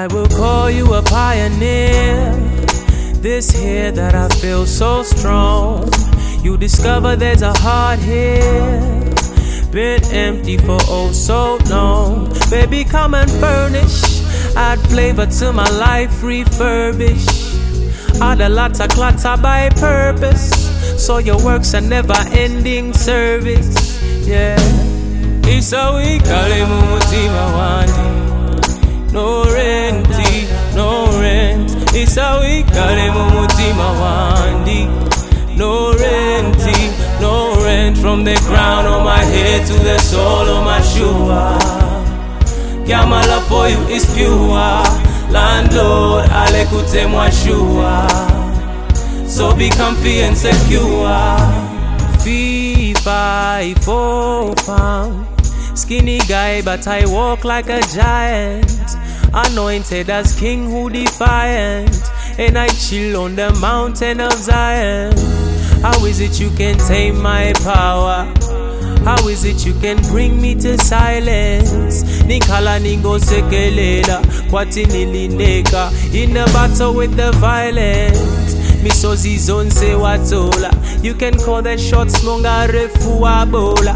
I will call you a pioneer. This here that I feel so strong. You discover there's a heart here, been empty for oh so long. Baby, come and furnish, add flavor to my life, refurbish. Add a lot of clutter by purpose, so your work's a never-ending service. Yeah. Isa wikale mumutima wandi, no renti, no rent. Isa wikale mumutima wandi, no renti, no rent. From the crown of my head to the sole of my shoe. Yeah, my love for you is pure. Landlord, alekute mwashua. So be comfy and secure. Fee, 5, 4 pound. Skinny guy, but I walk like a giant. Anointed as king who defiant. And I chill on the mountain of Zion. How is it you can tame my power? How is it you can bring me to silence? Nikala ningo sekelela, kwati nilineka. In a battle with the violent. Misozi zonse watola. You can call the shots monga refu abola.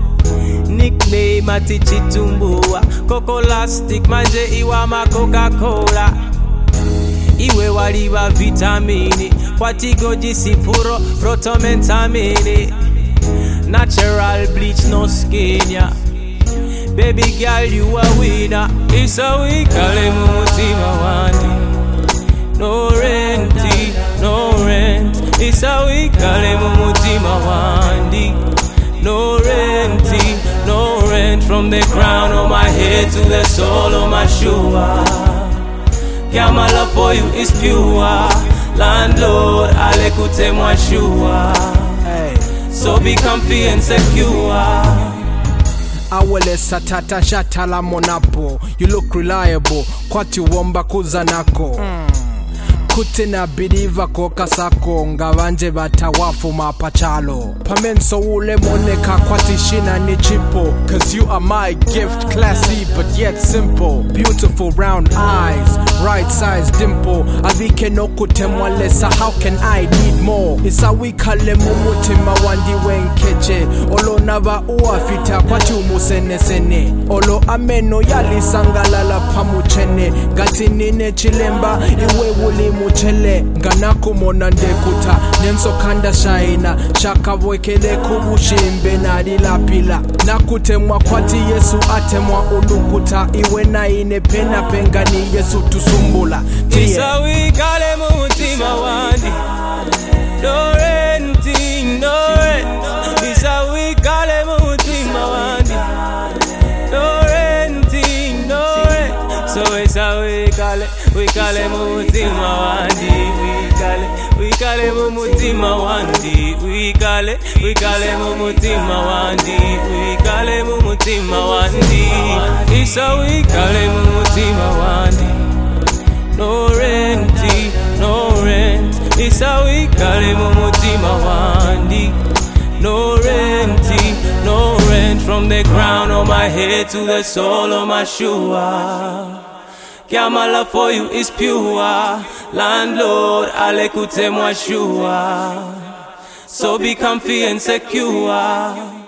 Nickname ati chitumbua. Kokolastic manje iwa ma Coca-Cola. Iwe waliwa vitamini. Kwati goji sipuro protomentamini. Natural bleach, no skin, yeah. Baby girl, you a winner. Isa wikale mumutima wandi, no renti, no rent. Isa wikale mumutima wandi, no renti, no rent. From the crown of my head to the sole of my shoe. Yeah, my love for you is pure. Landlord, alekute mwashua. So be comfy and secure. Awele satata shatala monapo. You look reliable, kwati womba kuzanako. Kutina bidiva koka sako. Ngavanje batawafu mapachalo. Pamenso ule moneka kwati shina ni chipo. Cause you are my gift, classy but yet simple. Beautiful round eyes, right size dimple. Avike no kutemwalesa, how can I need more? Isa wikale mumutima wandi wenkeche. Olo nava uafita kwati umusene sene. Olo ameno yali sangalala pamuchene. Gati nine chilemba iwe wuli muchele. Ganako mona ndekuta nenso kanda shaina. Shaka wekele kubushimbe na dilapila. Nakutemwa kwati Yesu atemwa ulukuta. Iwe na ine pena pengani Yesu tusumbula. Isa wikale mumutima wandi, no renti, no rent. Isa wikale mumutima wandi, no renti, no rent. So isa wikale mumutima wandi, wikale mumutima wandi, wikale mumutima wandi, wikale mumutima wandi. Isa wikale mumutima wandi, no renti, no rent. Isa wikale mumutima wandi, no renti, no rent. From the crown of my head to the sole of my shoe. Yeah, my love for you is pure. Landlord, alekute mwashua. So be comfy and secure.